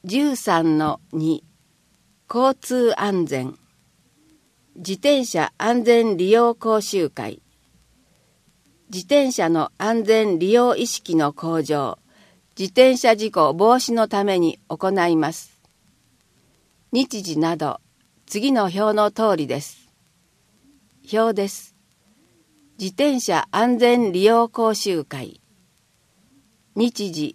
13-2 交通安全。自転車安全利用講習会。自転車の安全利用意識の向上、自転車事故防止のために行います。日時など次の表の通りです。表です。自転車安全利用講習会。日時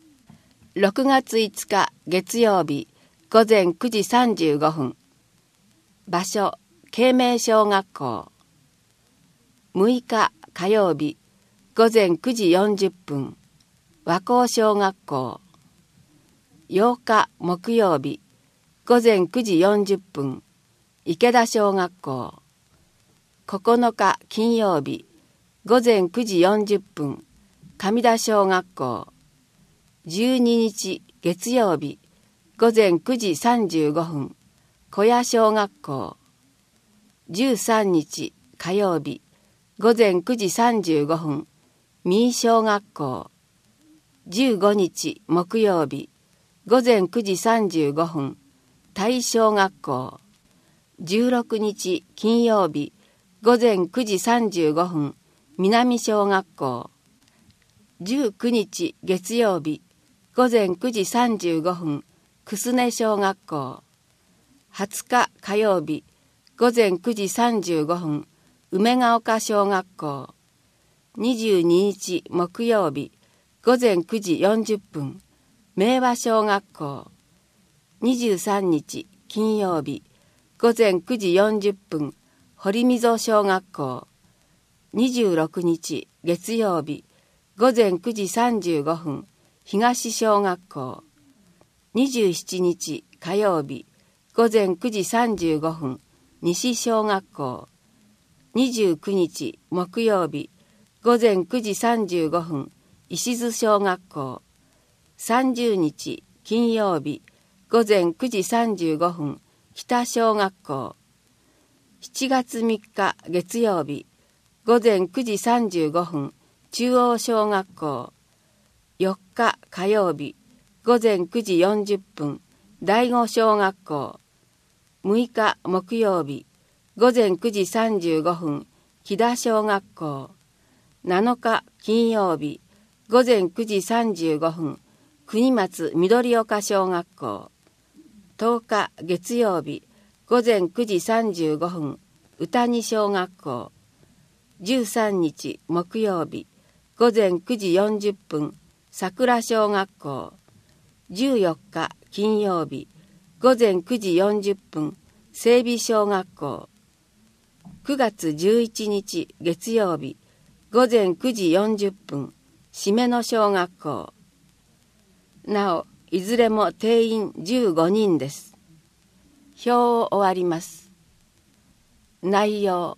6月5日月曜日午前9時35分。場所慶明小学校。6日火曜日午前9時40分。和光小学校。8日木曜日午前9時40分。池田小学校。9日金曜日午前9時40分。上田小学校。12日月曜日午前9時35分。小谷小学校。13日火曜日午前9時35分。三井小学校。15日木曜日午前9時35分。大小学校。16日金曜日午前9時35分。南小学校。19日月曜日午前9時35分。楠根小学校。20日火曜日午前9時35分。梅ヶ丘小学校。22日木曜日午前9時40分。明和小学校。23日金曜日午前9時40分。堀溝小学校。26日月曜日午前9時35分。東小学校。27日火曜日午前9時35分。西小学校。29日木曜日午前9時35分。石津小学校。30日金曜日午前9時35分。北小学校。7月3日月曜日午前9時35分。中央小学校。4日火曜日午前9時40分。第五小学校。6日木曜日午前9時35分。木田小学校。7日金曜日午前9時35分。国松緑岡小学校。10日月曜日午前9時35分。宇谷小学校。13日木曜日午前9時40分。桜小学校。14日金曜日午前9時40分。整備小学校。9月11日月曜日午前9時40分。締めの小学校。なおいずれも定員15人です。表を終わります。内容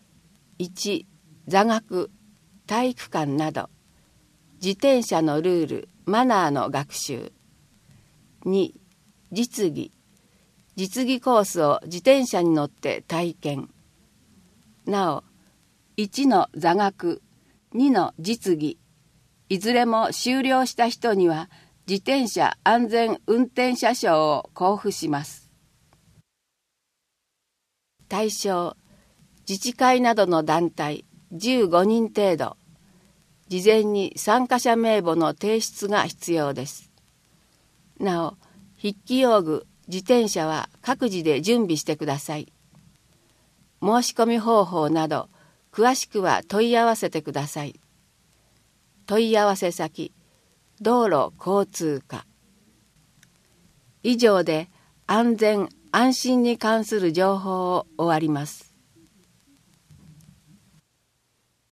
1、座学、体育館など自転車のルール・マナーの学習。2、実技、実技コースを自転車に乗って体験。なお1の座学、2の実技、いずれも修了した人には自転車安全運転者証を交付します。対象、自治会などの団体15人程度。事前に参加者名簿の提出が必要です。なお、筆記用具、自転車は各自で準備してください。申し込み方法など詳しくは問い合わせてください。問い合わせ先、道路交通課。以上で安全・安心に関する情報を終わります。